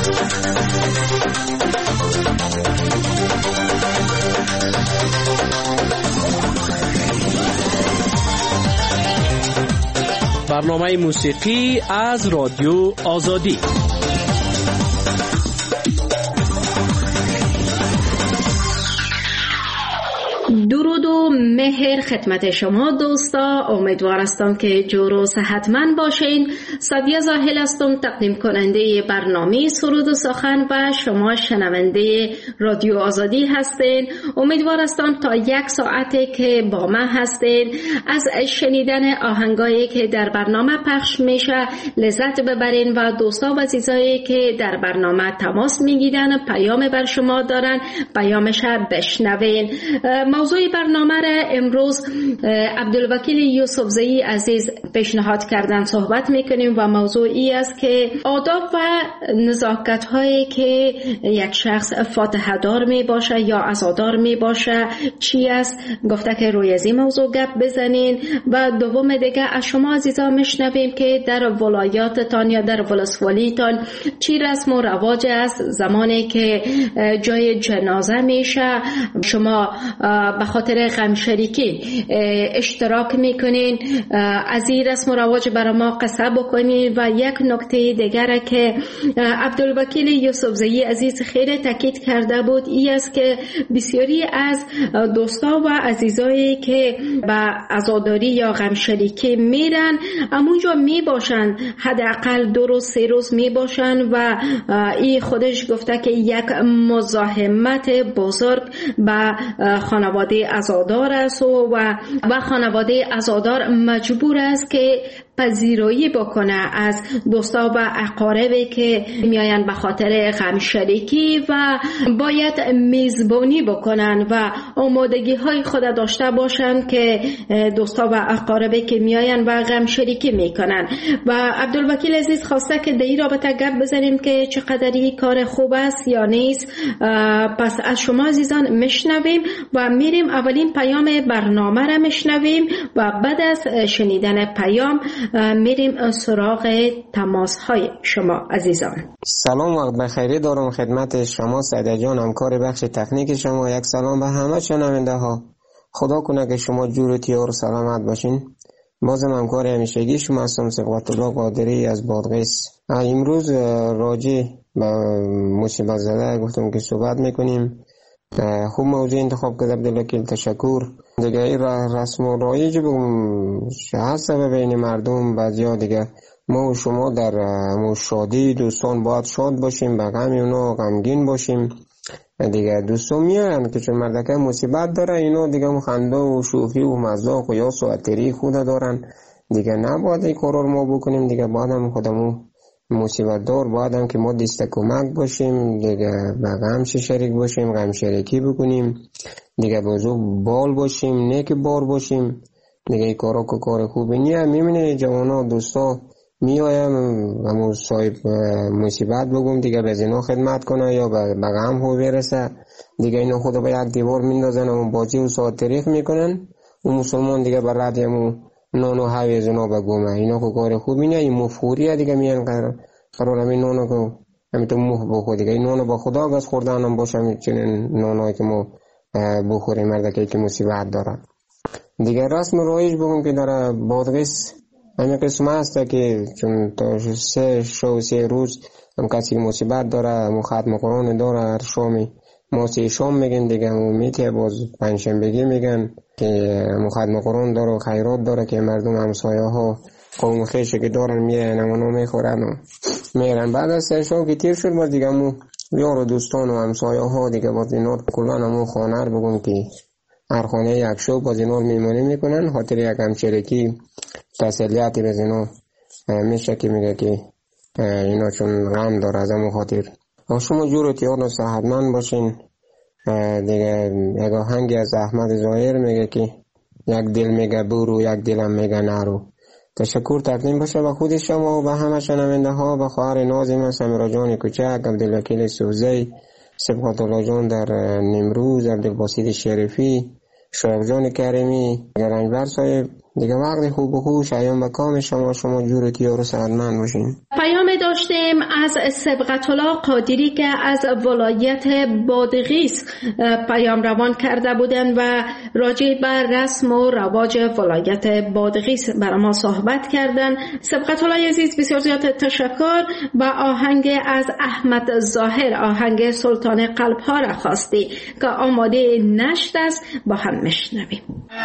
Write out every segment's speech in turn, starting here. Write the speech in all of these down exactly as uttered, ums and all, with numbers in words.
برنامه موسیقی از رادیو آزادی. درود و مهر خدمت شما دوستا، امیدوار هستم که جور و صحتمند باشین. سادیه زاهل هستم، تقدیم کننده برنامه سرود و سخن و شما شنونده رادیو آزادی هستین. امیدوار هستم تا یک ساعته که با من هستین از شنیدن آهنگایی که در برنامه پخش میشه لذت ببرین و دوستا و عزیزایی که در برنامه تماس میگیرن پیام بر شما دارن پیامش بشنوین. موضوع برنامه را امروز عبدالوکیل یوسفزئی عزیز پیشنهاد کردن صحبت میکنیم و موضوعی است که آداب و نزاکت هایی که یک شخص فاتحه دار می باشه یا عزادار می باشه چی است. گفته که روی از این موضوع گپ بزنین و دوم دیگه از شما عزیزان میشنویم که در ولایاتتان یا در ولسوالیتان چی رسم و رواج است زمانی که جای جنازه میشه شما به خاطر غم شریکی اشتراک میکنین. از این رسم و رواج برای ما قصه بکنین. و یک نکته دیگر که عبدالوکیل یوسفزئی عزیز خیلی تاکید کرده بود این است که بسیاری از دوستا و عزیزایی که به عزاداری یا غم شریکی میرن همونجا میباشن، حداقل دو روز سه روز میباشن و این خودش گفته که یک مزاحمت بزرگ به خانواده عزادار است و و خانواده عزادار مجبور است که پذیرایی بکنه از دوستا و اقاربی که میاین به خاطر غم شریکی و باید میزبانی بکنن و آمادگی های خود داشته باشن که دوستا و اقاربی که میاین و غم شریکی میکنن. و عبدالوکیل عزیز خواسته که در این رابطه گپ بزنیم که چقدر این کار خوب است یا نیست. پس از شما عزیزان میشنویم و میریم اولین پیام برنامه را میشنویم و بعد از شنیدن پیام میریم سراغ تماس های شما عزیزان. سلام وقت بخیری دارم خدمت شما سعیده جان، همکار بخش تکنیک شما. یک سلام به همه شنونده ها. خدا کنه که شما جور و تیار و سلامت باشین. بازم همکار همیشگی شما هستم سبقت الله قادری از بادغیس. امروز راجع به مصیبت زده گفتم که صحبت میکنیم. خوب موضوع انتخاب کرد عبدالوکیل، تشکر. دیگه این رسم و رایج هست بین مردم بعضیا دیگه ما و شما در شادی دوستان باید شاد باشیم، به غم اونا غمگین باشیم. دیگه دوستان میارن که چون مردکه مصیبت داره اینا دیگه خنده و شوخی و مزاق و یاس و عطری خود دارن دیگه نباید این کارا رو ما بکنیم. دیگه باید هم خودمون مصیبت دار باید هم که ما دست کمک باشیم دیگه، به غم شریک باشیم، غم شریکی بکنیم دیگه، بازو بال باشیم، نیک بار باشیم دیگه. این کارا که کار خوبی نیه. میمونه جوانا دوستا میایم همون صاحب مصیبت بگم دیگه به زینا خدمت کنه یا به غم هو برسه دیگه، اینا خدا به یک دیوار میندازن و بازی و ساعت تاریخ میکنن و مسلمان دیگه بر رد همون نانو هاوی زنا بگومه. اینا که کار خوبی نیه. این مفخوریه دیگه. میان قرار قرار همین نانو که همین تو موه بخور دیگه. این نانو با خدا گز خوردن هم باشه همین چنین نانوی که ما بخوریم مردکی که مصیبت داره دیگه. رسم رایج بگم که داره بادغیس همین قسمه هسته که چون تا سه شو سه روز هم کسی مصیبت داره هم ختم قرآن داره هر شامی ما سی شام میگن دیگه. هم میته باز پنجشنبگی میگن که هم ختم قرآن داره و خیرات داره که مردم همسایه ها قوم خیشه که دارن میرن همونو میخورن و میرن. بعد از سه شام که تیر شد باز دیگه همون یار و دوستان و همسایه ها دیگه باز اینار کلان همون خانه رو بگن که هر خانه یک شو باز اینار میمانی میکنن خاطر یک همچرکی تسلیتی به اینا میشه که میگه که اینا چون غم داره از همون خاطر. شما جور و تیار و صحتمند باشین دیگه. یک آهنگی از احمد ظاهر میگه که یک دل میگه برو یک دلم میگه نرو. تشکر تقدیم باشه به خود شما و به همه شنونده ها. به خواهر نازم سمیرا جان کوچک، عبدالوکیل یوسفزئی، سبقت الله جان در نمروز، عبدالباسط شریفی، شایق جان کریمی، گرانجبر صاحب دیگه. وقت خوب و خوش ایام به کام شما. شما جور و تیار و سعادتمند باشین. پیام داشتیم از سبقت الله قادری که از ولایت بادغیس پیام روان کرده بودند و راجع بر رسم و رواج ولایت بادغیس برای ما صحبت کردند. سبقت الله عزیز بسیار زیاد تشکر. و آهنگ از احمد ظاهر، آهنگ سلطان قلب ها را خواستی که آماده نشت است، با هم میشنویم.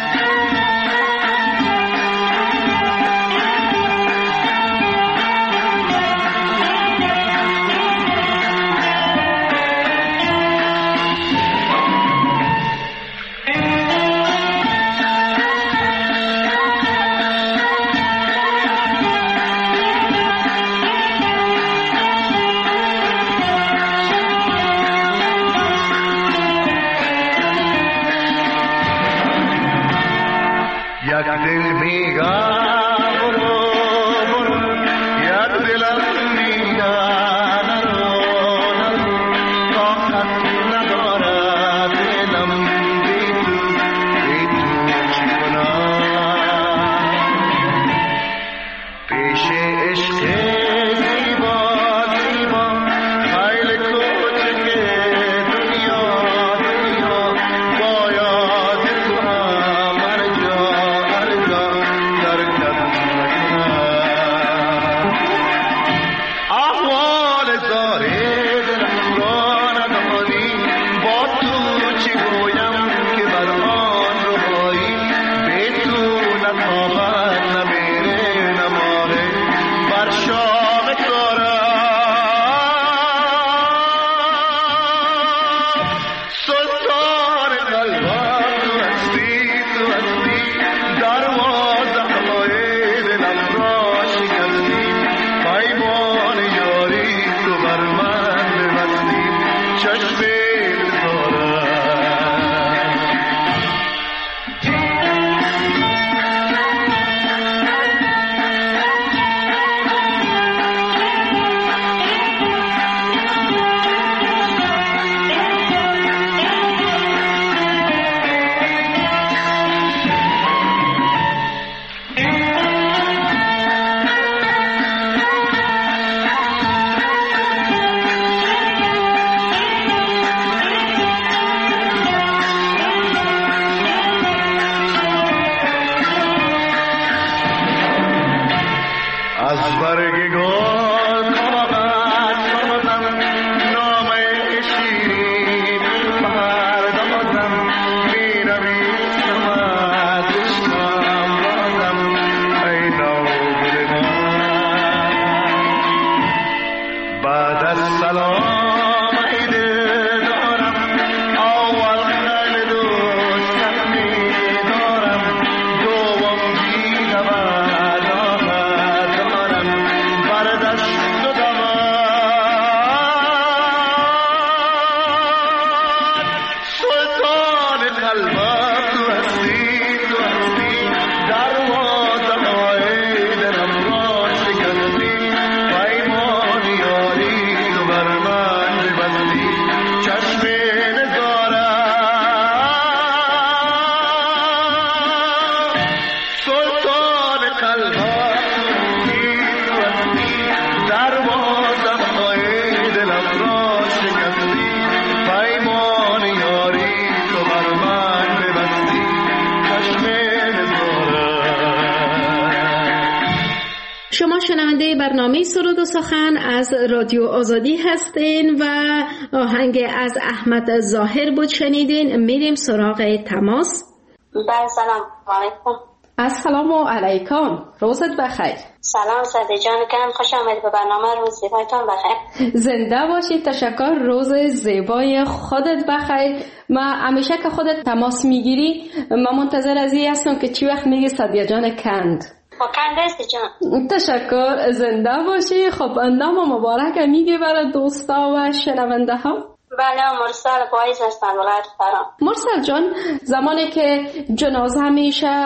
شما شنونده برنامه سرود و سخن از رادیو آزادی هستین و آهنگ از احمد ظاهر بود شنیدین. میریم سراغ تماس. بله سلام علیکم. السلام علیکم، روزت بخیر. سلام ساده جان کنم، خوش آمدید به برنامه روز زیبایتان بخیر. زنده باشید، تشکر. روز زیبای خودت بخیر. ما همیشه که خودت تماس میگیری ما منتظر از این هستم که چی وقت میگی سادیا جان کند. با کند هستی جان. تشکر، زنده باشی. خب نام مبارک میگی برای دوستا و شنونده ها؟ بله، مرسل پاییز هستن ولایت فرا. مرسل جان، زمانی که جنازه میشه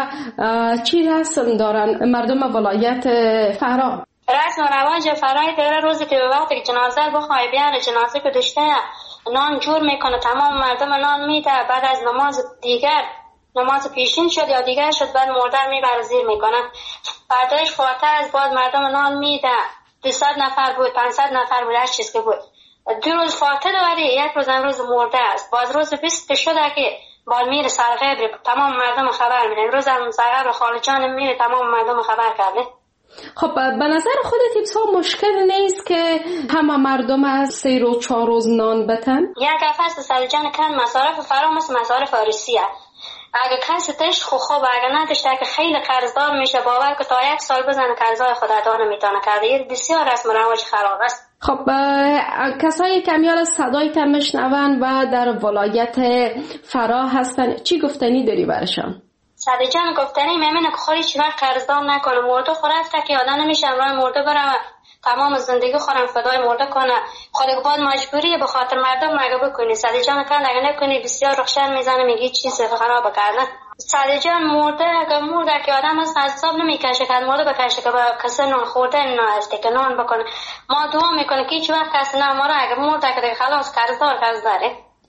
چی رسم دارن مردم ولایت فرا؟ رسم و رواج فرای داره روزی که به وقتی که جنازه بخواه بیاره، جنازه که دشته نان جور میکنه، تمام مردم نان میده. بعد از نماز دیگر، نماز پیشین شد یا دیگر شد، بعد مردر میبره زیر میکنه. فردایش فاتح از بعد مردم نان میده. دویست نفر بود، پانصد نفر بود، هر چیز که بود. دو روز فاتح داری، یک روز امروز مرده است. باز روز بیست که شده که بال میره سرغیب، تمام مردم خبر میدن. روز هم سرغیب خاله جان میره، تمام مردم خبر کرده. خب به نظر خودت بسیار مشکل نیست که همه مردم از سه روز چهار روز نان بتن؟ یک هفته سر جان کن مصارف فرام است، مصارف آرسی است. اگه کسی تشت خوب خوب، اگه نه تشت که خیلی قرضدار میشه، باور که تا یک سال بزنه قرضای خود ادا نمیتونه کرده. این بسیار رسم و رواج خراب است. خب کسایی که میال صدای تم میشنون و در ولایت فرا هستن، چی گفتنی داری برشان؟ ساده جان گفتنی میمونه که خودی چی وقت قرضدار نکنه، مرده خورد که آدم نمیشه امرای مرده برم تمام زندگی خورم فدای مرده کنه، خود بعد مجبوریه به خاطر مردم مگه بکنی. ساده جان کن اگه نکنی بسیار رخشن میزنه، میگی چیز خراب کردن. ساده جان مرده اگه مرده که آدم از حساب نمیکشه که مرده بکشه که با کسی نان خورده نه است که نان بکنه. ما دعا میکنه که هیچ وقت کسی نه مرده، اگه مرده که خلاص قرضدار قرضداره.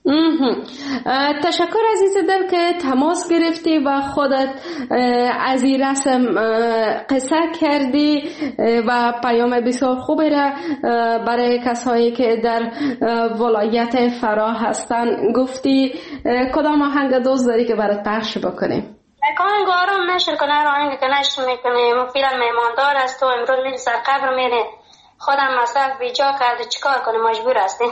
تشکر عزیز دل که تماس گرفتی و خودت از این رسم قصه کردی و پیام بسیار خوبی را برای کسایی که در ولایت فرا هستن گفتی. کدام آهنگ دوست داری که برات پخش بکنیم؟ یک آهنگ آرام نشر کنه، هر آهنگ که نشر میکنه فیلم میماندار است و امروز میری سر قبر میره، خودم مصرف بیجا کرده چیکار کنه، مجبور هستی.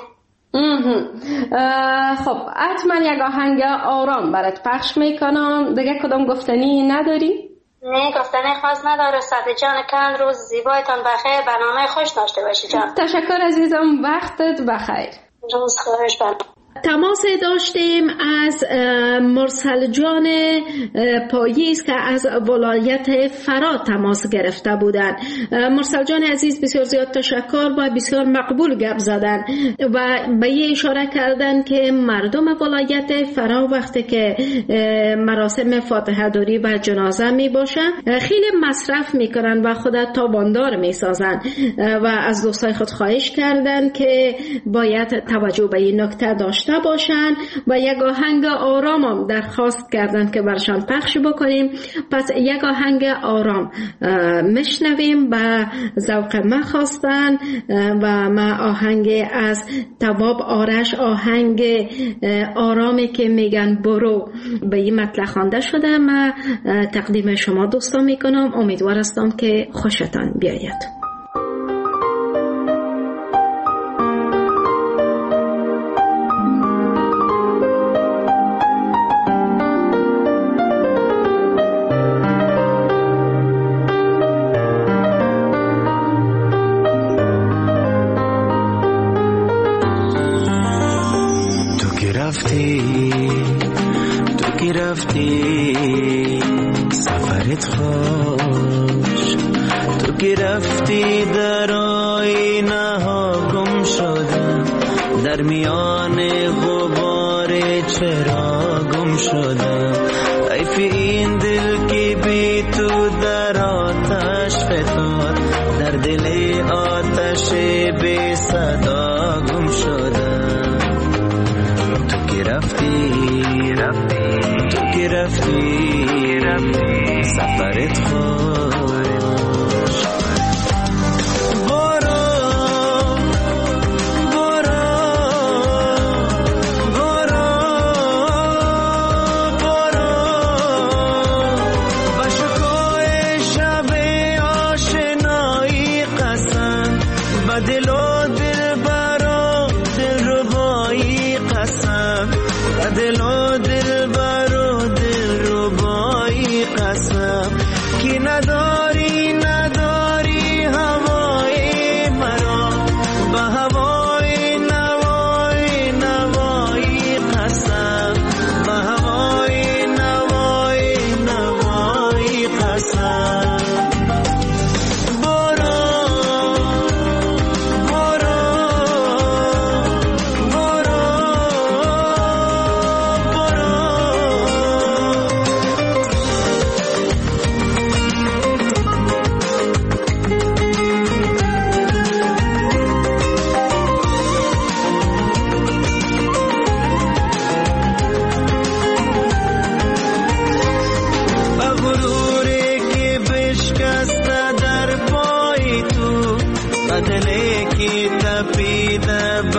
خب حتما یک آهنگ آرام برات پخش میکنم. دیگه کدام گفتنی نداری؟ نه گفتنی خاص نداره. ساده جان کن روز زیبایتان بخیر، برنامه خوش داشته باشی جان. تشکر عزیزم، وقتت بخیر. روز خوش بان. تماس داشتیم از مرسل جان پاییز که از ولایت فرا تماس گرفته بودند. مرسل جان عزیز بسیار زیاد تشکر و بسیار مقبول گپ زدن و به یه اشاره کردن که مردم ولایت فرا وقتی که مراسم فاتحه داری و جنازه می باشه خیلی مصرف میکنن و خود تاواندار میسازن و از دوستای خود خواهش کردن که باید توجه به این نکته داشته باشن و یک آهنگ آرام هم درخواست کردن که برشان پخش بکنیم. پس یک آهنگ آرام مشنویم و ذوق ما خواستن و ما آهنگ از تواب آرش، آهنگ آرامی که میگن برو، به این مطلع خوانده شده. ما تقدیم شما دوستان میکنم، امیدوار هستم که خوشتان بیاید. سفرت خوش، تو که رفتی در آینه ها گم شدم، در میان غبار چرا گم شدم. حیف این دل که بی تو در آتش فتاد، در دل آتش بی صدا گم شدم. تو که رفتی رفتی تو که رفتی رفتی سفرت خوش. برو برو برو برو با شکوه شب آشنایی قسم، با دل و دل برو دل ربایی قسم، با دل و دل برو دل ربایی قسم، که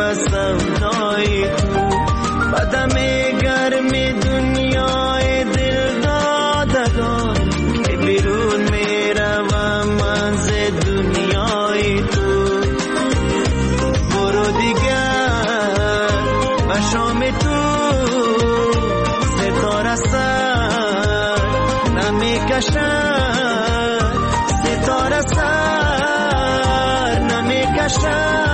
و سودای تو بدم گرم دنیای دل دادگان که بیرون میروم از دنیای تو برو دیگر و شام تو ستاره سر نمیکشد ستاره سر نمیکشد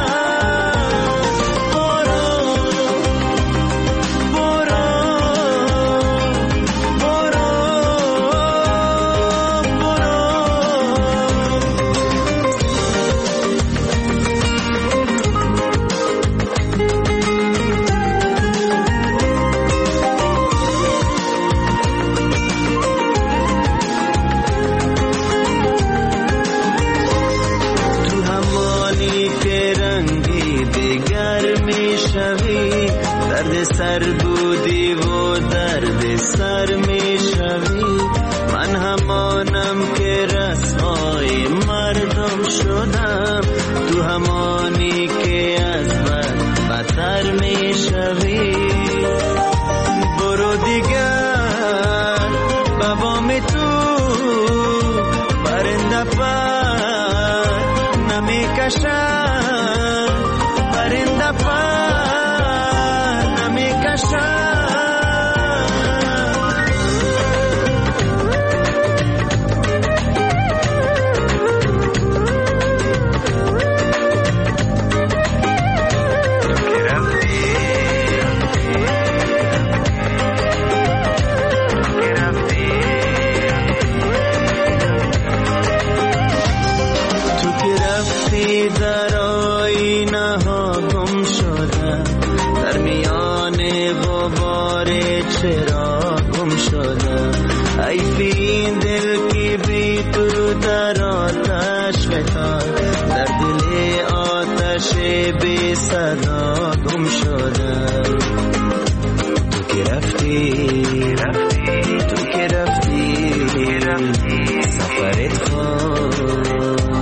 سر بودی و درد سر می شوی من همانم که رسوای مردم شدم تو همانی که از من بدتر می شوی برو دیگر بابام تو پرنده پر نمی کشد پرنده پر در آینه ها گم شده در میان غبار چرا گم شده حیفی این دل که بی تو در آتش فتاد در دل آتش بی صدا گم شده تو که رفتی رفتی تو که رفتی رفتی سفرت خوش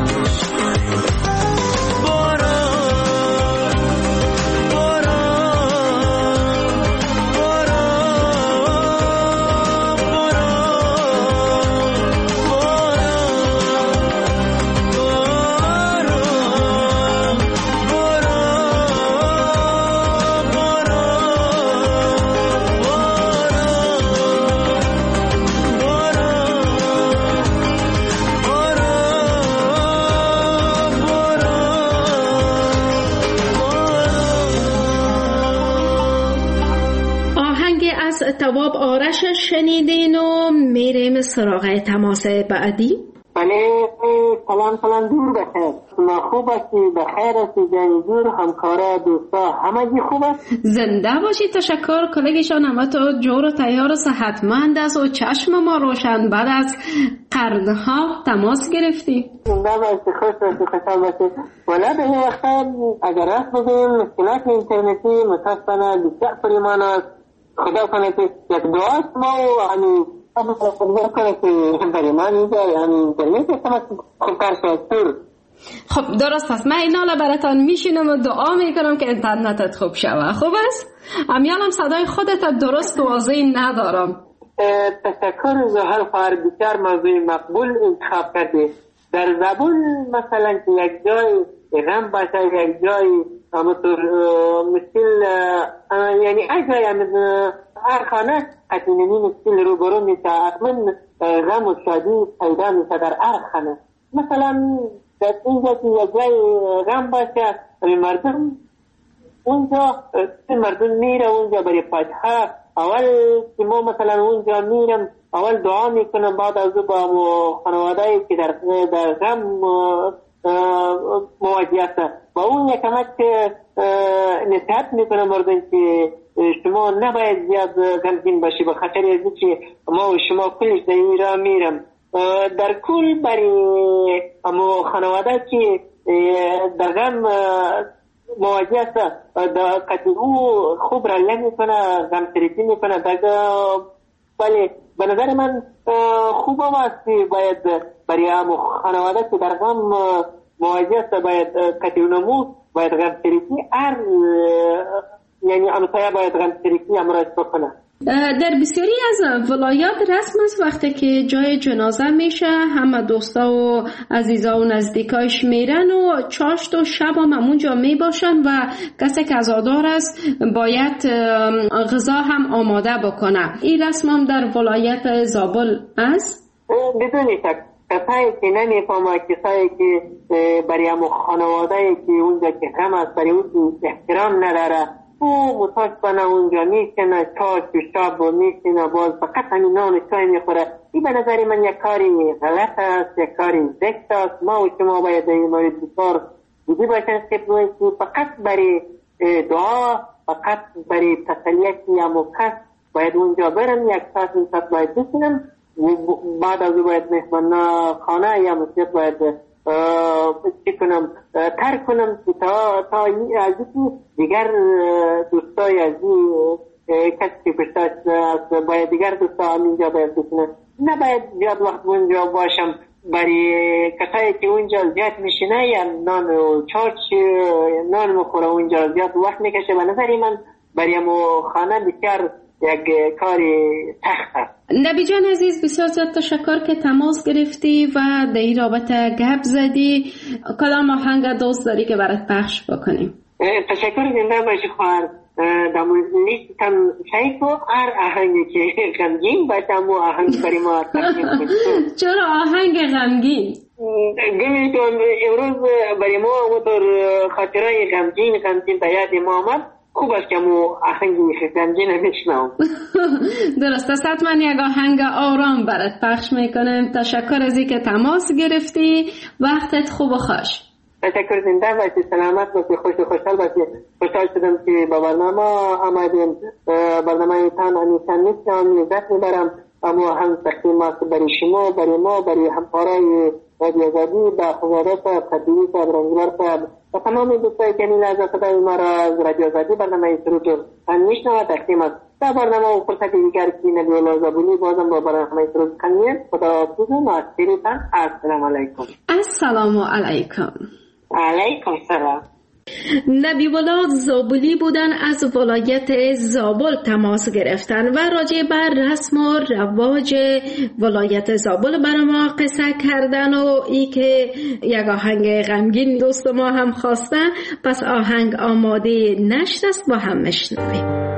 تواب آرش شنیدین و میریم سراغ تماس بعدی. بله سلام سلام دور بخیر شما خوب هستی بخیر هستی جانی دور همکارا دوستا همگی خوب است زنده باشی تشکر کلگیشان همه تو جور و تیار و صحتمند است و چشم ما روشن بعد از قرنها تماس گرفتی زنده باشی خوش باشی خوشحال باشی ولی به این وقت اگر راست بگیم مشکلات اینترنتی متاسفانه بسیار پریمان است خدا کنه که یک دعاست ما و همین خدا کنه که برای من اینجا همین اینترنت استماس خوب کار شد خب درست است من اینا براتان میشینم و دعا میکنم که اینترنتت خوب شوه خوب است؟ امیالم صدای خودت درست و واضح ندارم تشکر زهر فار بسیار موضوع مقبول انتخاب کرده در زبون مثلا که یک جای غم باشه یک جای همطور مشکل یعنی اجای هر خانه قطینمی مشکل رو برو میشه اطمن غم و شادی پیدا میشه در هر خانه مثلا در اینجا که یک جای غم باشه مردم اونجا مردم میره اونجا برای پاچها اول که ما مثلا اونجا میرم اول دعا میکنم بعد از او با خانواده‌ای که در در غم مواجه است با اون یکمک نصیحت میکنم مردم که شما نباید زیاد غمگین باشی به خاطر از که ما و شما کلش در این راه میرم در کل برای اما خانواده که در غم مواجه است در قطعی او خوب رله میکنه غم تریفی میکنه بله به نظر من خوب هم است باید برای اما خانواده که در غم مواجه است باید قطع نمو باید غمسریکی هر یعنی امسایه باید غمسریکی امراض بکنه. در بسیاری از ولایات رسم است وقتی که جای جنازه میشه همه دوستا و عزیزا و نزدیکایش میرن و چاشت و شب هم همونجا میباشن و کسی که عزادار است باید غذا هم آماده بکنه. این رسم هم در ولایت زابل است؟ بدون شک. کسایی که نمیفهمه، کسایی که برای همون خانواده که اونجا که غم است برای اون احترام نداره، او متاسفانه اونجا میشنه چاش و شب و میشنه باز فقط همین نان و چای میخوره. این به نظر من یک کاری غلط است، یک کاری زشت است. ما و شما باید در این مورد بسیار جدی باشیم که فقط برای دعا، فقط برای تسلیت یا مکس باید اونجا برم، یک ساعت این ساعت باید بشینم، بعد از او باید مهمان خانه یا مسجد باید چی کنم ترک کنم تا تا از دیگر دوستای از کسی که پشتاش باید دیگر دوستا همینجا باید بکنم. نباید زیاد وقت اونجا باشم برای کسایی که اونجا زیاد میشینه یا نان و چارچ نان مخوره اونجا زیاد وقت میکشه. به نظری من برای امو خانه بسیار یک کاری سخت است. نبی جان عزیز، بسیار زیاد تشکر که تماس گرفتی و در این رابطه گپ زدی. کدام آهنگ دوست داری که برات پخش بکنیم؟ تشکر زنده باشی خواهر. دمو لیستم شیکو هر آهنگی که غمگین باشه امو آهنگ برای ما تقدیم کنید. چرا آهنگ غمگین؟ گمی تو امروز برای ما اونطور خاطرهای غمگین غمگین به یاد ما آمد. خوب است که مو آهنگی غمگین نمیشنم. درست است، حتما یک آهنگ آرام برات پخش میکنم. تشکر از اینکه تماس گرفتی. وقتت خوب و خوش. تشکر زنده باشی، سلامت باشی، خوش و خوشحال باشی. خوشحال شدم که با برنامه آمدیم. برنامه تان همیشه میشنم، لذت میبرم. اما هم تقدیم است برای شما، برای ما، برای همکارای رادیو آزادی، با خزاده صاحب، خطیبی صاحب، رنگلار صاحب و تمام دوستایی که این لحظه صدای ما را از رادیو آزادی برنامه سرود هم میشنوه تقدیم است. در برنامه و فرصت دیگر که نبی الله زبونی بازم با برنامه سرود کنیم. خدا حافظ و معصیرتان. السلام علیکم. السلام علیکم. علیکم سلام. نبی الله زابلی بودن، از ولایت زابل تماس گرفتن و راجع بر رسم و رواج ولایت زابل برای ما قصه کردن و ای که یک آهنگ غمگین دوست ما هم خواستن. پس آهنگ آماده نشت است، با هم میشنویم.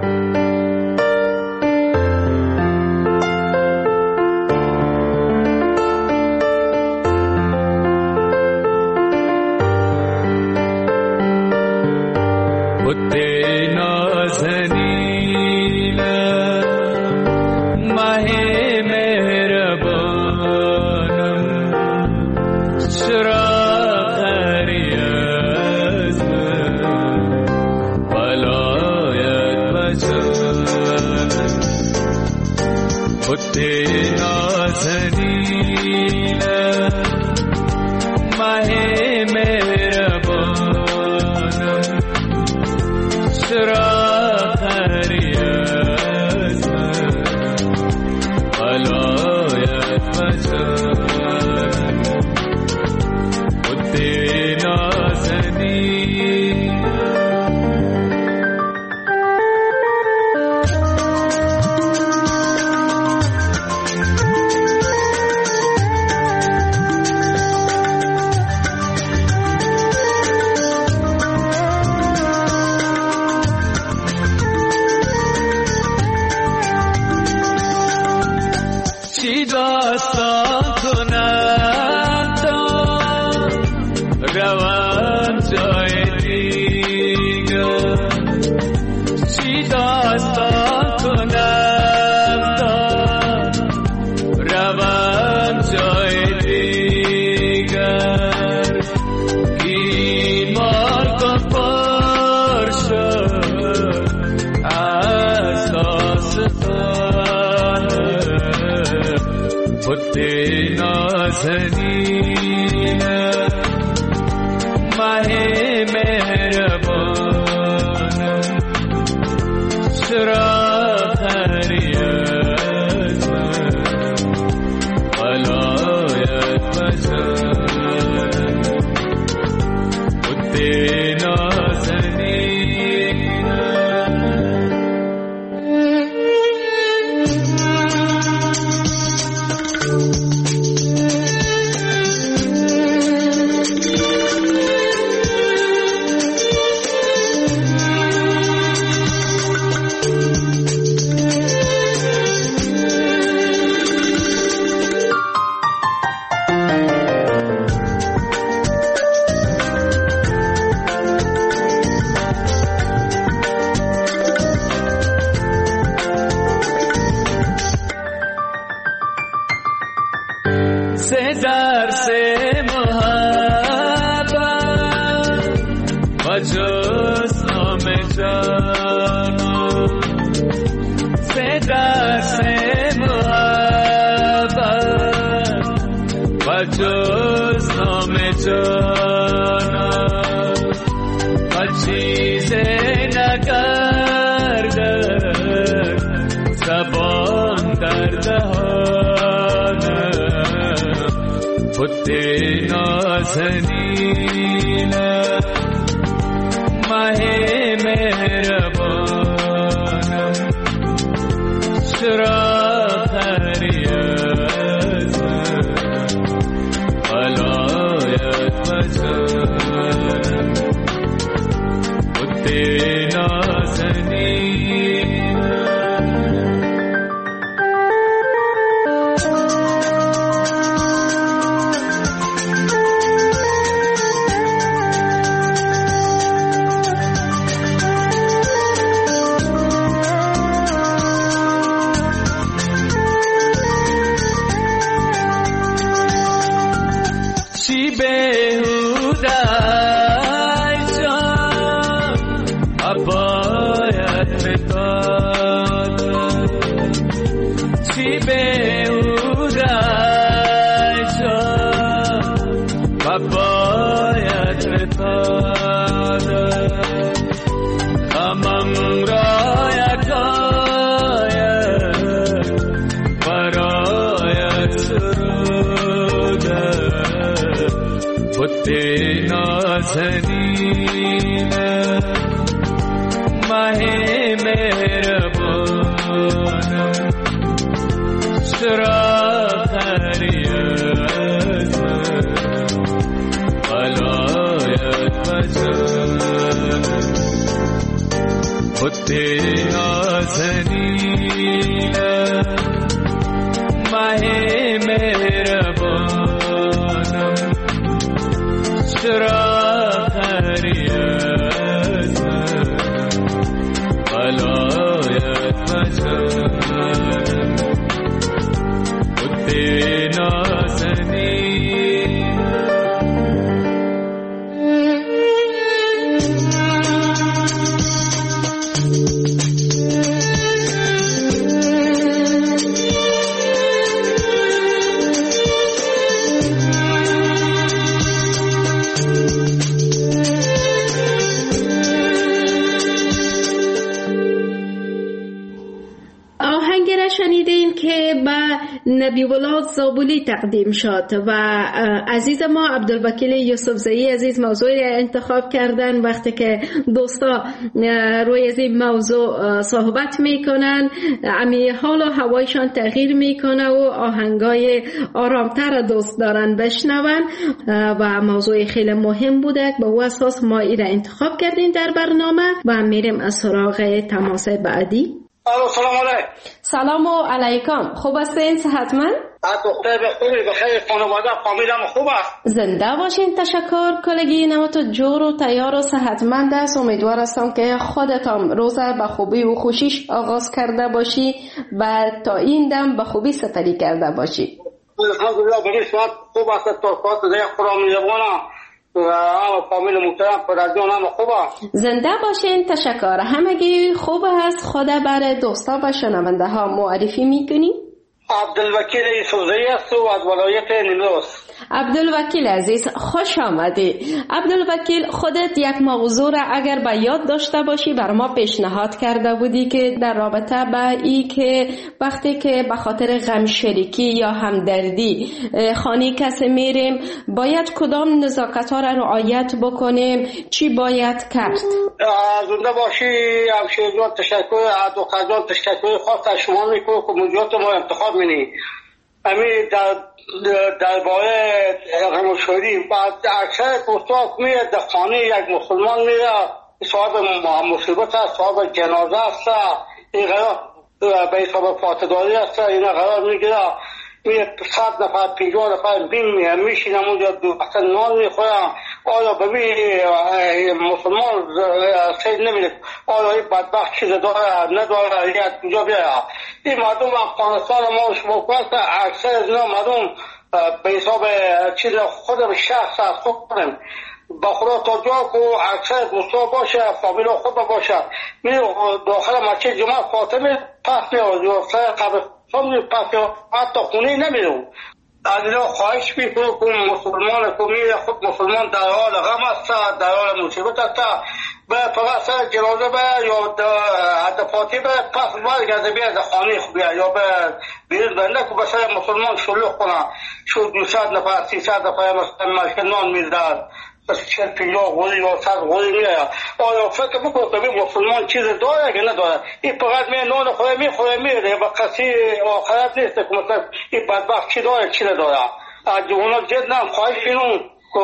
نگردد زبان در دهانم خود نازنینم ماه مهربانم چرا خریت ولایت وجانم خود نازنینم نازنینم ماه مهربانم چرا خریت ولایت وجانم خود نازنینم ماه مهربانم چرا خریت ولایت وجانم خود نازنینم نبی‌الله زابلی تقدیم شد و عزیز ما عبدالوکیل یوسفزئی عزیز موضوع انتخاب کردن. وقتی که دوستا روی از این موضوع صحبت میکنن امی حال و هوایشان تغییر میکنه و آهنگای آرامتر دوست دارن بشنون و موضوع خیلی مهم بوده. به او اساس ما این را انتخاب کردیم در برنامه و میریم از سراغ تماس بعدی. سلام علیکم. سلام علیکم. خوب هستین؟ صحتمند؟ دختر بخیر بخیر، خانواده فامیلم خوب است. زنده باشین. تشکر. کلگی نمات جور و تیار و صحتمند است. امیدوار هستم که خودتان روزه به خوبی و خوشیش آغاز کرده باشی و تا این دم به خوبی سپری کرده باشی. الحمدلله به نسبت خوب است. تا ساعت دیگه خرام می‌بونم و فامیل محترم پدرجان هم خوبه. زنده باشین. تشکر. همگی خوب هست. خدا بر دوستا و شنونده ها معرفی میکنی؟ عبدالوکیل یوسفزئی است و از ولایت نیمروز. عبدالوکیل عزیز خوش آمدی. عبدالوکیل خودت یک موضوع را اگر به یاد داشته باشی بر ما پیشنهاد کرده بودی که در رابطه با ای که وقتی که به خاطر غم شریکی یا همدردی خانه کسی میریم باید کدام نزاکت ها را رعایت بکنیم، چی باید کرد؟ زنده باشی همشیرجان. تشکر دکتر جان، تشکر خاص از شما میکنم که موضوعات ما انتخاب منی. امی در درباره غمشوری بعد اکثر دوستا میره در خانه یک مسلمان میره صاحب مصیبت است، صاحب جنازه است، این قرار به حساب فاتحه‌داری است، این قرار میگیره میره صد نفر پنجاه نفر بین میشینم اونجا دو وقت نان میخورم. آیا ببین مسلمان سید نمیده آیا این بدبخت چیز داره نداره یک کجا بیاره. این مردم افغانستان ما شما کنست اکثر از اینا مردم به حساب چیز خودم شخص از خودم با خدا تا جا که اکثر دوستا باشه فامیل خود باشه میره داخل مسجد جمعه فاطمه پس میاد و سر قبرستان میره پس میاد حتی خونه نمیره. از اینا خواهش میکنه که مسلمان که میره خود مسلمان در حال غم است، در حال مصیبت است، به فقط سر جنازه به یا دفاتی به پس برگرده بیاد خانه خوب یا به بیرد بنده که بسر مسلمان شلوخ کنه شد دویست نفر سیصد نفر مثلا نان میداد بس چل پنجاه غوری یا صد غوری میاد. آیا فکر بکنه که مسلمان چیز داره که نداره؟ این فقط می نان خواه میخوره میره و کسی آخرت نیست که مثلا این بدبخت چی داره چی نداره. از جوانا جد نم خواهش اینون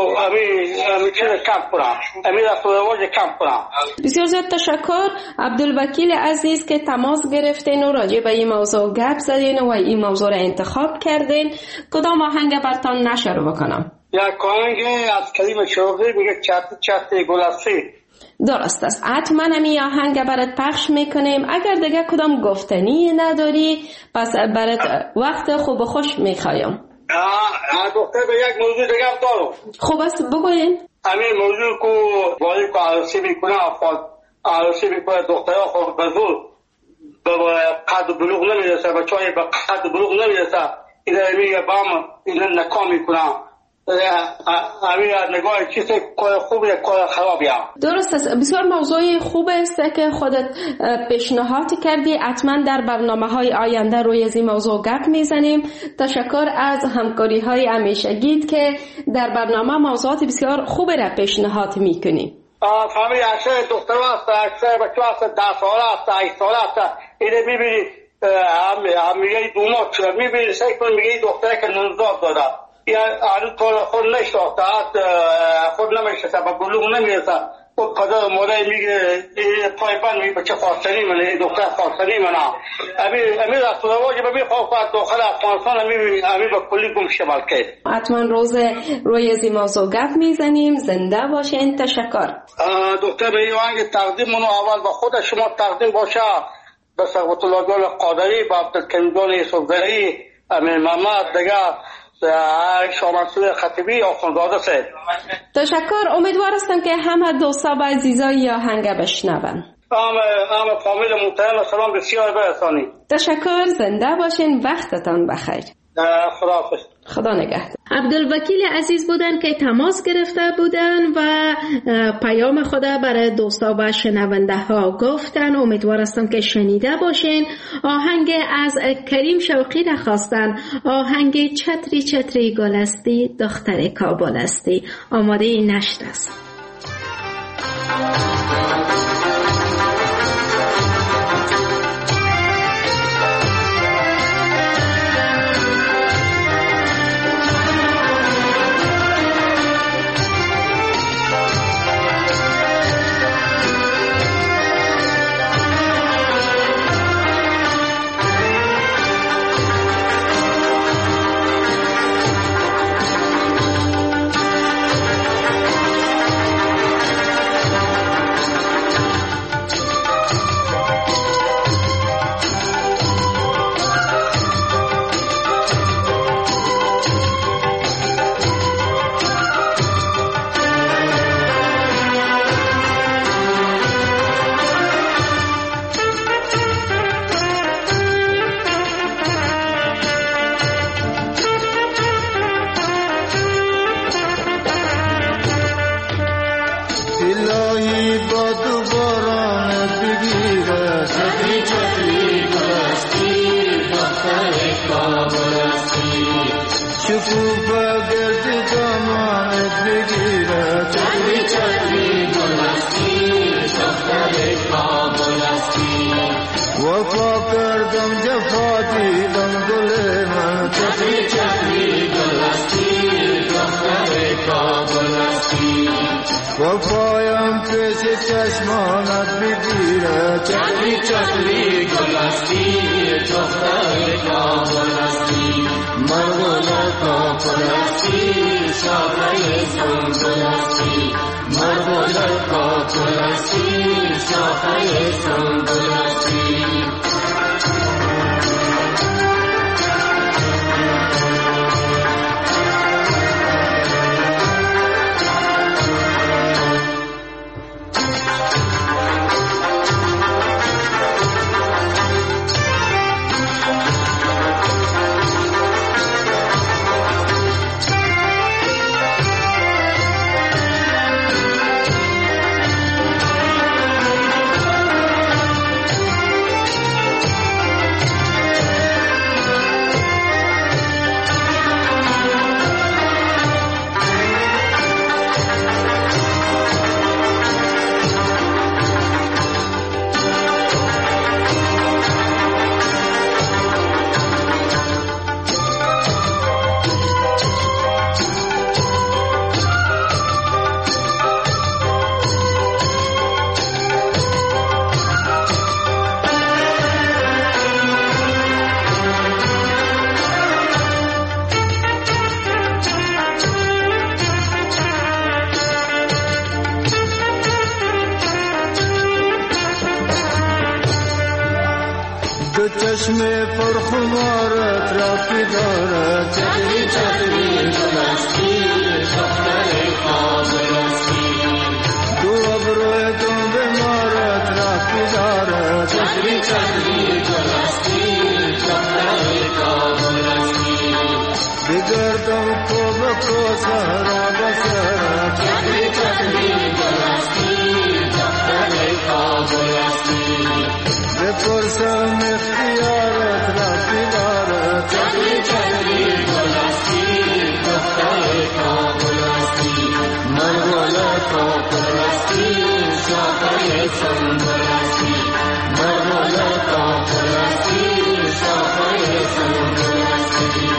بسیار زیاد تشکر عبدالوکیل عزیز که تماس گرفتین و راجع به این موضوع گپ زدین و این موضوع را انتخاب کردین. کدام آهنگ برتان نشر بکنم؟ یک آهنگ از کریم شوقی میگه چت چت گلستی. درست است، حتما همین آهنگ برات پخش میکنیم. اگر دیگه کدام گفتنی نداری پس برات وقت خوب و خوش میخوایم. آه دکتر به یک موضوع دیگه دارم. خوب است بگوین. همین موضوع که ولی که عروسی میکنه عروسی میکنه دخترها خود به زور به قد بلوغ نمیرسه بچه های به قد بلوغ نمیرسه این میگه بام این نکام میکنه همین نگاه چیز کار خوبی کار خرابی هم. درست است، بسیار موضوع خوب است که خودت پیشنهاد کردی. حتما در برنامه های آینده روی از این موضوع گپ میزنیم. تشکر از همکاری های همیشگیت که در برنامه موضوعات بسیار خوب را پیشنهاد میکنی. فهمی اکثر دختر هست، اکثر بچه هست، ده ساله هست، هشت ساله هست، اینه میبینی هم میگه دومات میبینی سعی کن میگه دختره که نوزاد داده یا هنوز خود نشتاخته خود نمیشته با بلوغ نمیرسه خود پدر مادر میگه پای بند میگه بچه خواستنی منه دختر خواستنی منه امی رسول واجه به میخواه که داخل افغانستان امی با کلی گم شه بلکه. حتما روز روی از این موضوع گپ میزنیم. زنده باشین. تشکر دکتر. به این آهنگ تقدیم منو اول با خود شما تقدیم باشه به ثروت الله جان قادری با عبدالکریم جان یوسفزئی امیر محمد دیگه شامنصور خطیبی آخوندزاده سید. تشکر. امیدوار هستم که همه دوستا و عزیزای آهنگ بشنون. همه همه فامیل محترم سلام بسیار برسانید. تشکر. زنده باشین. وقتتان بخیر. خداحافظ. خدا نگهدار. عبدالوکیل عزیز بودن که تماس گرفته بودن و پیام خود برای دوستا و شنونده ها گفتن. امیدوار هستم که شنیده باشین. آهنگ از کریم شوقی را خواستن. آهنگ چتری چتری گلستی دختر کابل استی. آماده نشت است. و پایم پیش چشمانت بگیره چتری چتری گلستی دختر کابل استی مرغولت کابل استی شاخه سنبل استی مرغولت کابل استی شاخه سنبل استی. دو چشم پرخمارت رفتی دارد چطوری چطوری گلستی دختر کابلستی دو ابروی تو بمارت رفتی دارد چطوری چطوری گلستی دختر کابلستی بگردم تو بکو سهرا بسرم چطوری چطوری گلستی دختر کابلستی بپرسم اختیارت رفتی دارد چطوری چطوری گلستی دختر کابلستی من گل کابلستی شاخه سنبلستی من گل کابلستی شاخه سنبلستی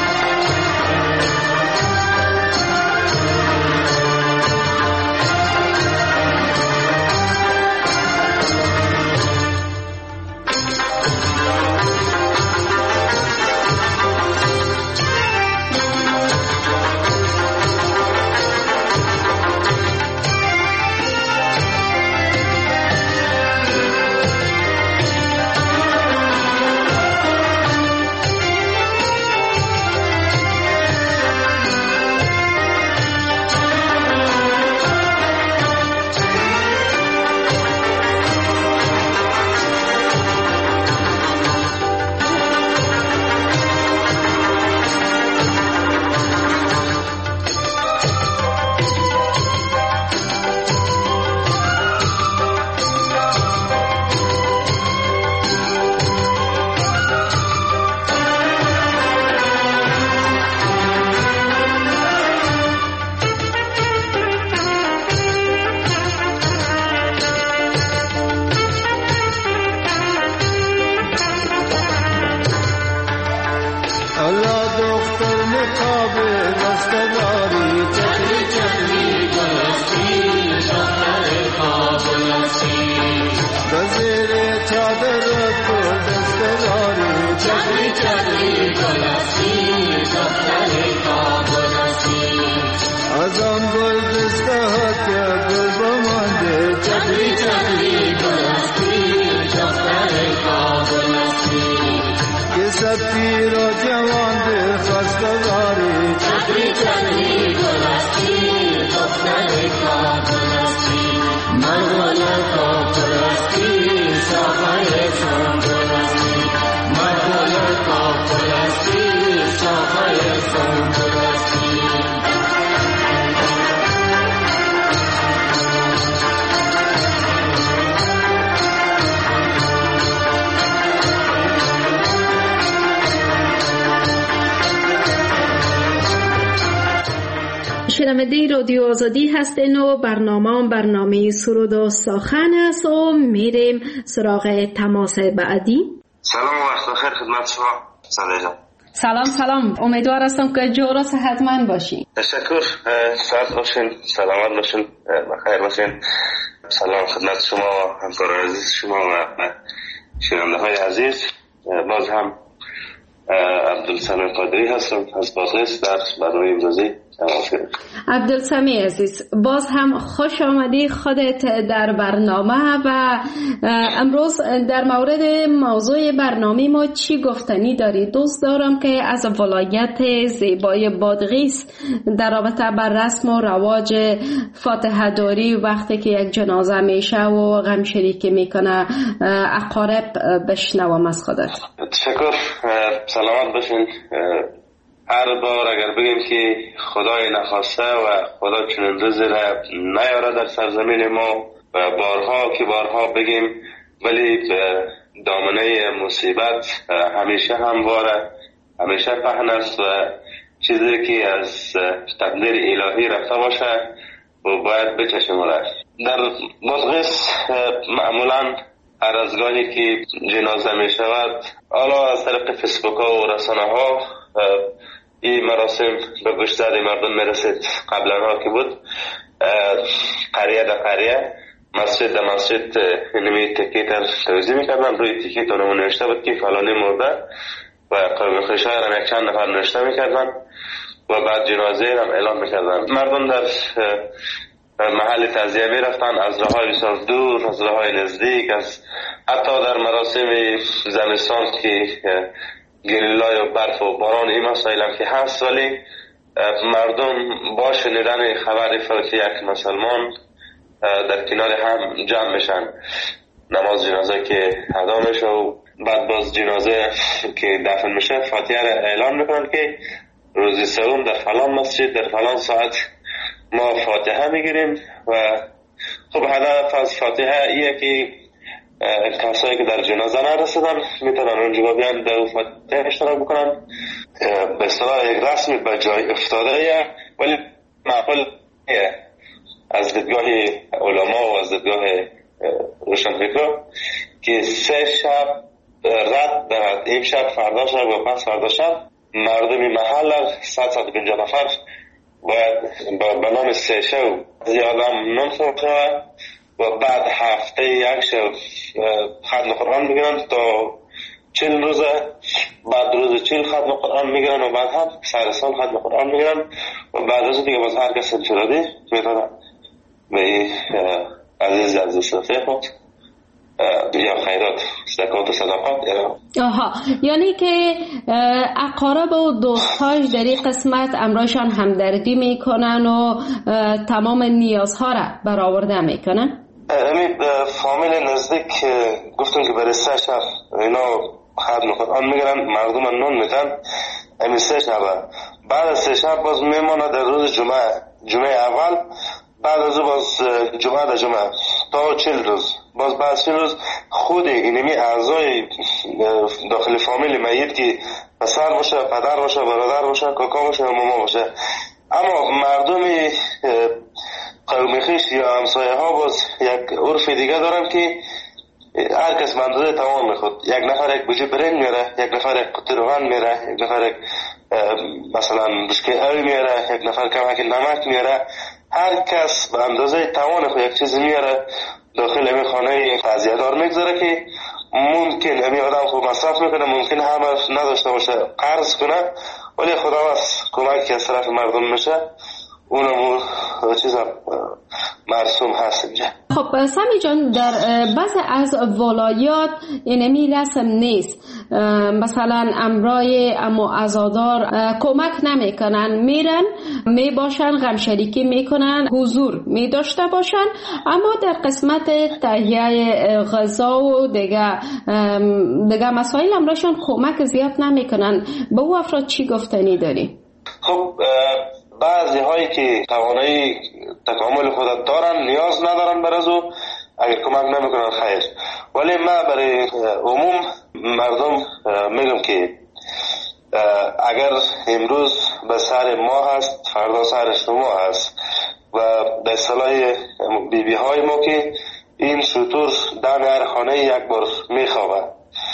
شنونده رادیو آزادی هستین و برنامه برنامه سرود و سخن است و میریم سراغ تماس بعدی. سلام و وقت بخیر خدمت شما صدای جان. سلام سلام، امیدوار هستم که جور و صحتمند باشین. تشکر، سعادت باشین، سلامت باشین، بخیر باشین. سلام خدمت شما همکار عزیز شما و شنونده های عزیز. باز هم عبدالسمی قادری هستم از بادغیس در برنامه امروزی. عبدالسمی عزیز، باز هم خوش آمدی خودت در برنامه و امروز در مورد موضوع برنامه ما چی گفتنی داری؟ دوست دارم که از ولایت زیبای بادغیس در رابطه بر رسم و رواج فاتحه داری وقتی که یک جنازه میشه و غم شریکی میکنه اقارب بشنوم از خودت. تشکر، سلامت باشین. هر بار اگر بگیم که خدای نخواسته و خدا چنین روزی را نیاره در سرزمین ما و بارها که بارها بگیم، ولی دامنه مصیبت همیشه همواره، همیشه پهن است و چیزی که از تقدیر الهی رفته باشه و باید بچشمونه. در بادغیس معمولا هر از گاهی که جنازه می شود، حالا از طریق فیسبوک ها و رسانه ها این مراسم به گوش زد مردم میرسید. قبلا ها که بود قریه در قریه، مسجد در مسجد نمی تکیت توضیح میکردن، روی تکیت اونمون نوشته بود که فلانی مرده و قوم خویشای را یک چند نفر نوشته میکردن و بعد جنازه را اعلام میکردن. مردم در محل تعزیه می رفتن، از راههای بسیار دور، از راههای نزدیک، از حتی در مراسم زمستان که گلولای و برف و باران این مسائل هم که هست، ولی مردم با شنیدن خبر فوت یک مسلمان در کنار هم جمع میشن، نماز جنازه که ادا میشه و بعد باز جنازه که دفن میشه فاتحه را اعلان میکنن که روز سوم در فلان مسجد در فلان ساعت ما فاتحه میگیریم. و خب هدف از فاتحه ایه که کسایی که در جنازه نرسیدن میتونن اونجا بیان در فاتحه اشتراک بکنن. به اصطلاح یک رسمی به جای افتاده ایه، ولی معقول از دیدگاه علما و از دیدگاه روشنفکرا که سه شب رد دارد، این شب فردا شب و پس فردا شب مردمی محل صد صد و پنجاه نفر باید به نام سه شب زیادم نمخور شود و بعد هفته یک شب ختم قرآن میگیرن تا چل روزه، بعد روز چل ختم قرآن میگیرن و بعد هم سر سال ختم قرآن میگیرن و بعد از دیگه باز هر کس انفرادی میتونه به این عزیز عزیز صفحه خود یا خیرات زکات و صدقات. آها، یعنی که اقارب و دوستاش در این قسمت امرایشان همدردی میکنن و تمام نیازها را برآورده میکنن. امی فامیل نزدیک گفتن که برای سه شب اینا ختم قرآن میگیرن، مردم نون میتن. امی سه شب بعد از سه شب باز میمانه در روز جمعه جمعه اول، بعد از باز جمعه در جمعه تا چل روز، باز بعد چل روز خود اینمی اعضای داخل فامیل میت که پسر باشه، پدر باشه، برادر باشه، کاکا باشه و ماما باشه، اما مردم قوم خویش یا همسایه ها باز یک عرف دیگه دارن که هر کس به اندازه توان میخواد، یک نفر یک بوجه برنج میاره، یک نفر یک قطعه روغن میاره، یک نفر یک مثلا بشکه اوی میاره، یک نفر کمک نمک میاره، هر کس به اندازه توان خود یک چیز میاره داخل امی خانه تعزیه دار میگذاره که ممکن امی آدم خوب مصرف میکنه، ممکن همه نداشته باشه قرض کنه، ولی خدا بس کمک که از طرف مردم میشه اونمو چیز مرسوم هست اینجا. خب سمی جان، در بعض از ولایات اینمی رسم نیست، مثلا امرای اما عزادار کمک نمیکنن، میرن میباشن غمشریکی میکنن، حضور میداشته باشن، اما در قسمت تهیه غذا و دیگه دیگه مسائل امرایشان کمک زیاد نمیکنن. به او افراد چی گفتنی داری؟ خب بعضی هایی که توانایی تکامل خودت دارن نیاز ندارن بر از او اگر کمک نمیکنن خیر، ولی من برای عموم مردم میگم که اگر امروز به سر ما هست فردا سر شما هست و به اصطلاح بی بی های ما که این شطور دم هر خانه یک بار میخوابه،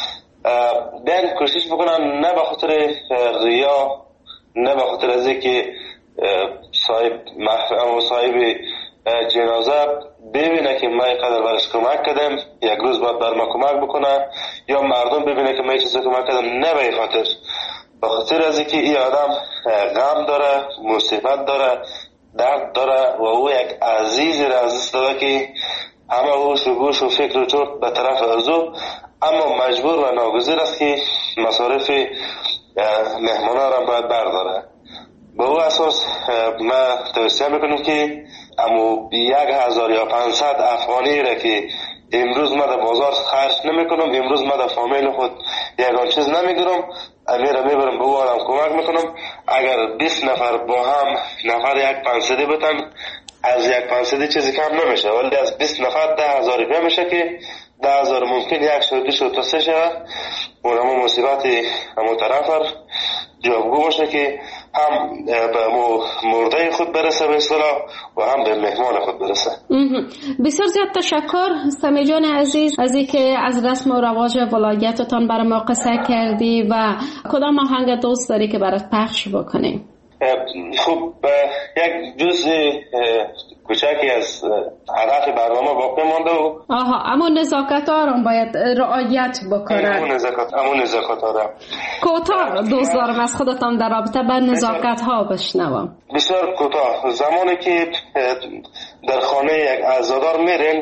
دن کوشش بکنن نه به خاطر ریا، نه به خاطر از اینکه صاحب محفل و صاحب جنازه ببینه که من قدر برش کمک کردم یک روز بعد بر ما کمک بکنه، یا مردم ببینه که من چیزی کمک کردم، نه به خاطر به خاطر از اینکه این آدم غم داره، مصیبت داره، درد داره و او یک عزیزی را از دست داده که همه هوش و گوش و فکر و چرت به طرف از او، اما مجبور و ناگزیر است که مصارف مهمانه را باید برداره. به او اساس ما توصیه میکنیم که امو یک هزار یا پانصد افغانی را که امروز ما در بازار خرج نمیکنم، امروز ما در فامیل خود یکان چیز نمیگیرم، امیره میبرم به او آدم کمک میکنم. اگر بیست نفر با هم نفر یک پانصدی بتن، از یک پانصدی چیزی کم نمیشه، ولی از بیست نفر ده هزاری میشه که ده هزار ممکن یک شد دو شد تا سه شد اونمو مصیبتی همو طرف جوابگو باشه که هم به مرده خود برسه به اصطلاح و هم به مهمان خود برسه. بسیار زیاد تشکر سمی جان عزیز از اینکه از رسم و رواج ولایتتان برای ما قصه کردی و کدام آهنگ دوست داری که برات پخش بکنیم؟ خب یک جزء کوچکی از هدف برنامه باقی مانده و آها اما نزاکت ها رو باید رعایت بکنن. همون نزاکت همون نزاکت ها را کوتاه دوست دارم از خودتان در رابطه با نزاکت ها بشنوم. بسیار کوتاه. زمانی که در خانه یک عزادار میرین،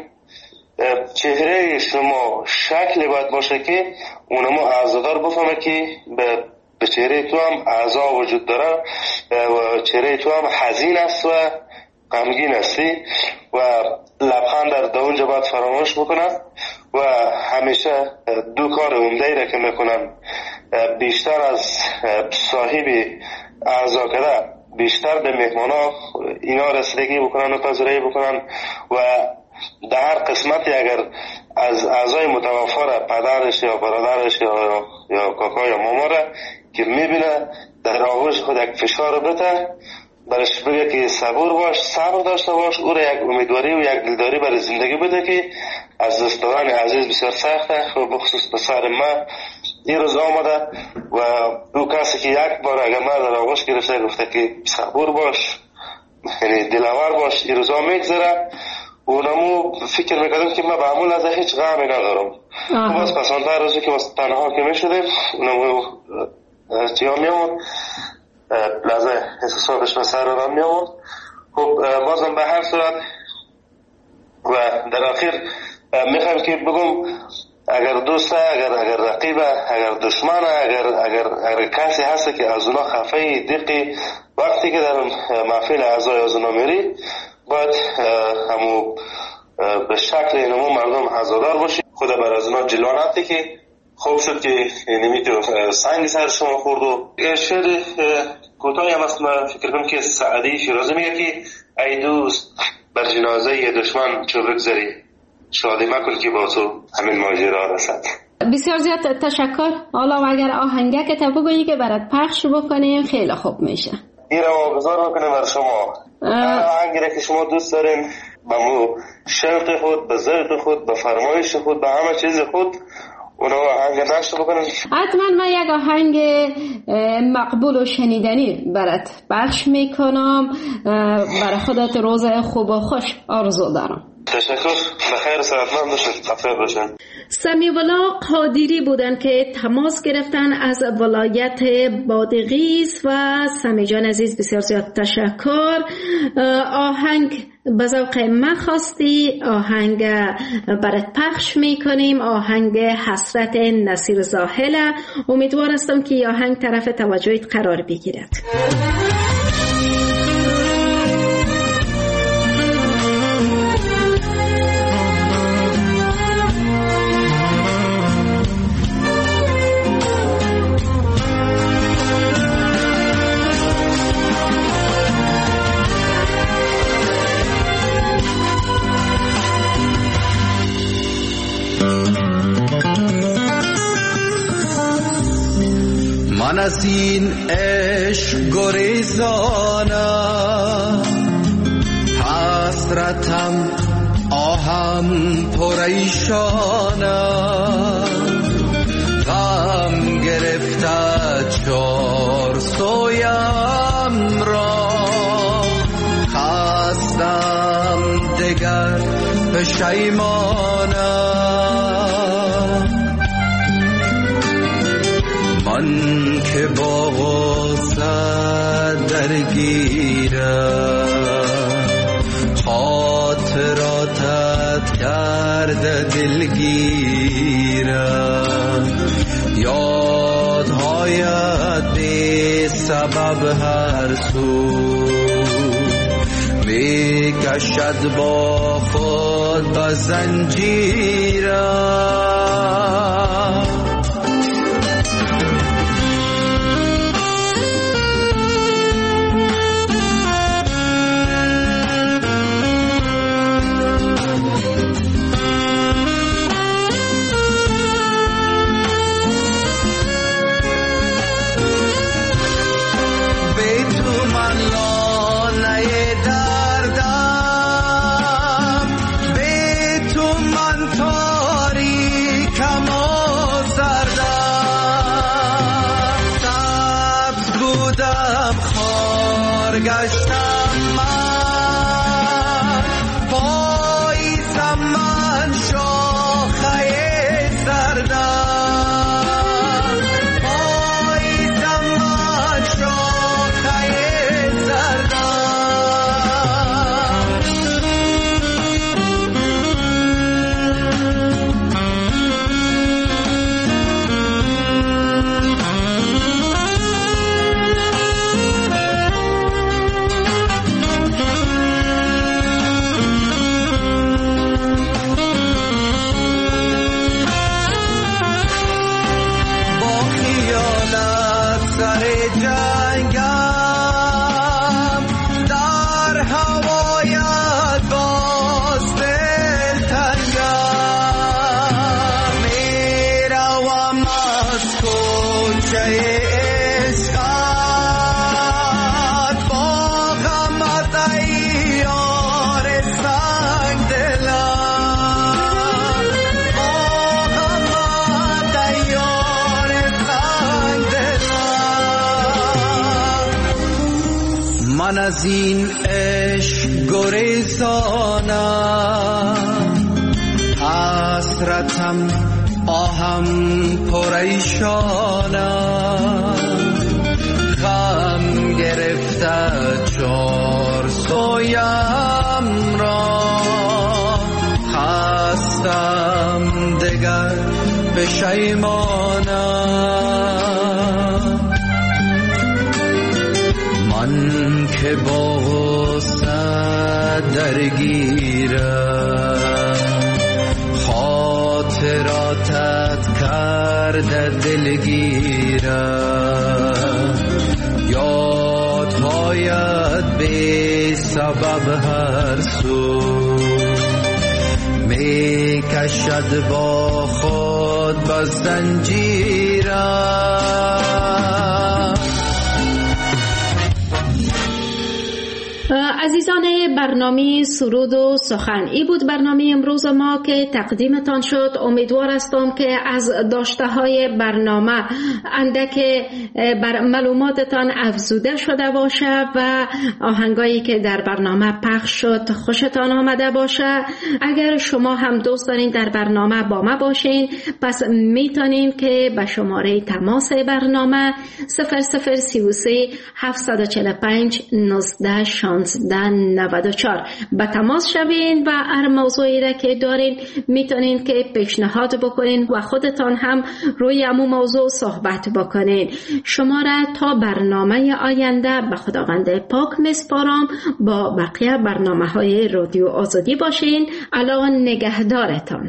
چهره شما شکل باید باشه که اونمو عزادار بفهمه که به به چهره تو هم اعضا وجود داره و چهره تو هم حزین است و غمگین هستی و لبخند در داونجا باید فراموش بکنن و همیشه دو کار عمده‌ای را که میکنن، بیشتر از صاحب اعضا کده بیشتر به مهمانا اینا رسیدگی بکنن و پذیرایی بکنن و در هر قسمتی اگر از اعضای متوفا را پدرش یا برادرش یا یا کاکا یا ماما را که میبینه در آغوش خود یک فشار بده، برش بگه که صبور باش، صبر داشته باش، او را یک امیدواری و یک دلداری برای زندگی بده که از دست دادن عزیز بسیار سخته و بخصوص پسر ما این روز آمده و او کسی که یک بار اگر ما در آغوش گرفته گفته که صبور باش، یعنی دلاور باش، این روزا میگذره. اونمو فکر میکردم که من به عمول از هیچ غمی ندارم. باز پسانده روزی که تنها که میشدیم اونمو چیا میامون لحظه احساساتش به سر را میامون. خب بازم به هر صورت و در آخر میخوایم که بگم اگر دوسته، اگر اگر رقیبه، اگر دشمنه، اگر اگر اگر کسی هست که از اونا خفه دقیقی وقتی که در محفل اعضای از اونا میری باید همو به شکل اینمو مردم عزادار باشی، خود بر از اونا جلوانتی که خوب شد که نمیتو سنگ سر شما خورد. و شعر کوتاهی هم است، من فکر کنم که سعدی شیرازی میگه که ای دوست بر جنازه دشمن چو بگذری، شادی مکن که با تو همین ماجرا رسد. بسیار زیاد تشکر. حالا اگر آهنگه که تا بگویی که برات پخش بکنیم خیلی خوب میشه. این رو واگذار بکنیم بر شما. آهنگی را که شما دوست دارین به مو شوق خود، به ذوق خود، به فرمایش خود، به همه چیز خود اونو آهنگ نشت بکنیم. حتما من یک آهنگ مقبول و شنیدنی برات پخش میکنم. برای خودت روز خوب و خوش آرزو دارم. تشکر. بخیر صحتمند باشید. بخیر باشید. سمیع الله قادری بودن که تماس گرفتن از ولایت بادغیس و سمیع جان عزیز بسیار زیاد تشکر. آهنگ به ذوق من خواستی، آهنگ برات پخش میکنیم، آهنگ حسرت نصیر زاهله. امیدوار هستم که آهنگ طرف توجهت قرار بگیرد. من از این عشق گریزانم، حسرتم آهم پریشانم، غم گرفته چار سویم را، خستم دگر پشیمانم. من که با غصه درگیرم، خاطراتت کرده دلگیرم، یادهایت بی سبب هر سو می کشد با خود به زنجیرم. تاریک برگشتم من پاییزم من شاخه زردم پاییزم من شاخه زردم من از این عشق گریزانم حسرتم آهم پریشانم غم گرفته چار سویم را خستم دگر پشیمانم من که با غصه درگیرم خاطراتت کرده دلگیرم یادهایت بی سبب هر سو می کشد با خود با زنجیرم. عزیزان برنامه سرود و سخن، ای بود برنامه امروز ما که تقدیمتان شد. امیدوار هستم که از داشته های برنامه اندک بر معلوماتتان افزوده شده باشه و آهنگایی که در برنامه پخش شد خوشتان آمده باشه. اگر شما هم دوست دارین در برنامه با ما باشین، پس میتونین که به شماره تماس برنامه صفر صفر سی و سه هفتصد و چهل و پنج نوزده شانزده نود و چهار به تماس شوین و هر موضوعی را که دارین میتونین که پیشنهاد بکنین و خودتان هم روی همون موضوع صحبت بکنین. شما را تا برنامه آینده به خداوند پاک میسپارم. با بقیه برنامه های رادیو آزادی باشین. الان نگهدارتان.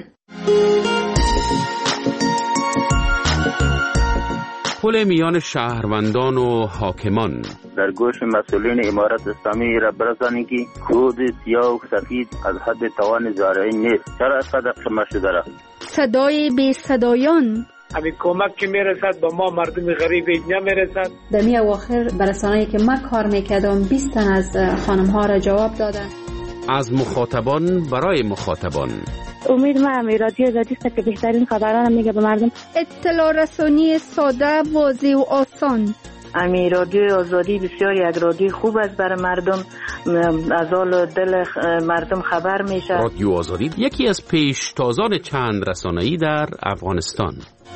پل میان شهروندان و حاکمان. در گوش مسئولین امارت اسلامی را برسانید که خود سیاه و سفید از حد توان زارعین نیست. چرا از قدر شما شده را صدای بی صدایان همین کمک که میرسد با ما مردم غریب اینجا میرسد. در می اواخر برسانه‌ای که من کار میکردم بیست تن از خانم ها را جواب دادن. از مخاطبان برای مخاطبان. امید من رادیو آزادی است که بهترین خبران میگه به مردم. اطلاع رسانی ساده، واضح و آسان. امی رادیو آزادی بسیار یک رادیو خوب است برای مردم، از حال دل مردم خبر میشه. رادیو آزادی یکی از پیشتازان چند رسانه‌ای در افغانستان.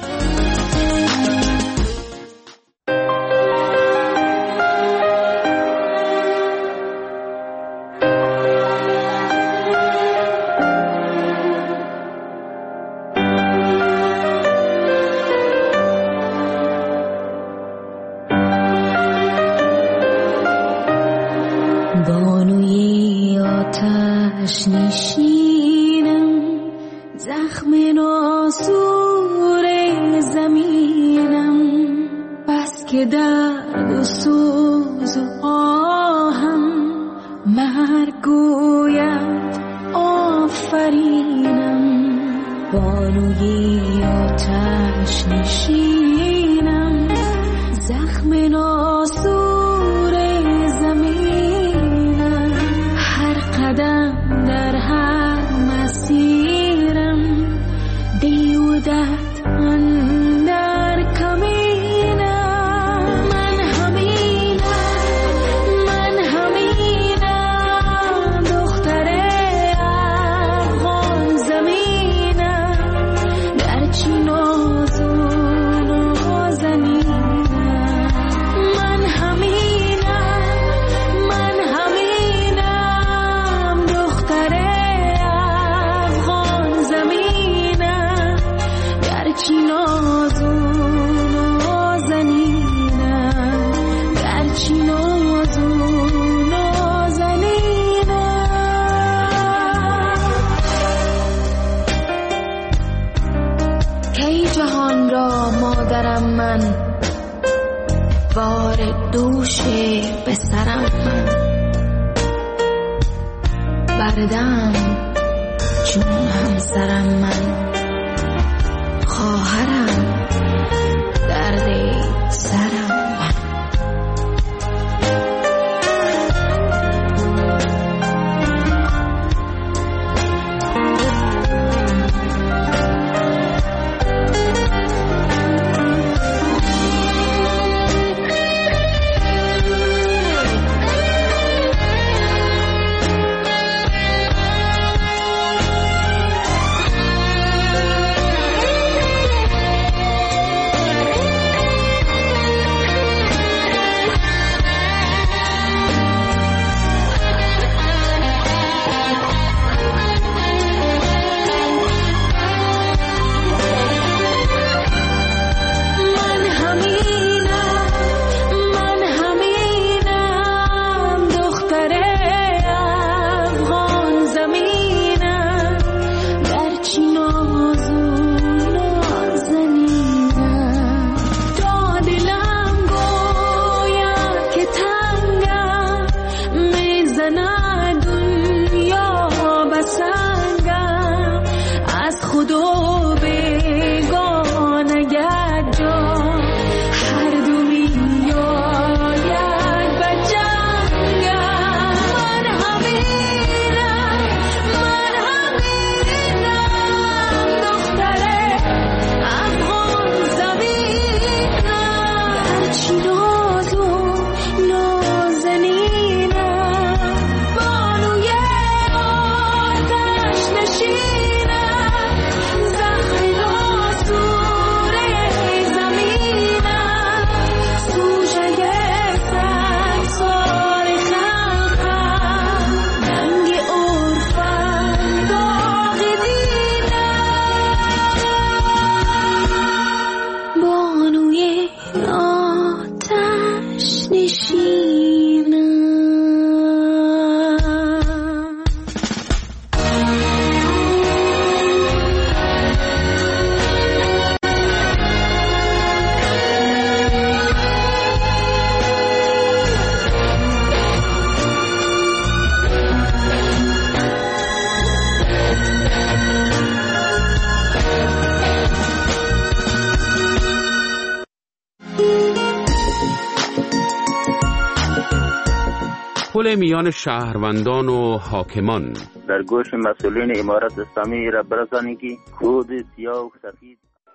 نشینم زخم ناسور زمینم، بس که درد و سوز و آهم مرگ گوید آفرینم. بانوی آتش نشینم زخم ناسور زمینم، هر قدم در هر مسیرم دیودت اندر کمینم. من همینم، من کی جهان را مادرم من، بار دوش به سرم من، بردم چون همسرم من، خواهرم درد سرم من. پل میان شهروندان و حاکمان. در گوش مسئولین امارت اسلامی را برسانید که کود سیاه و سفید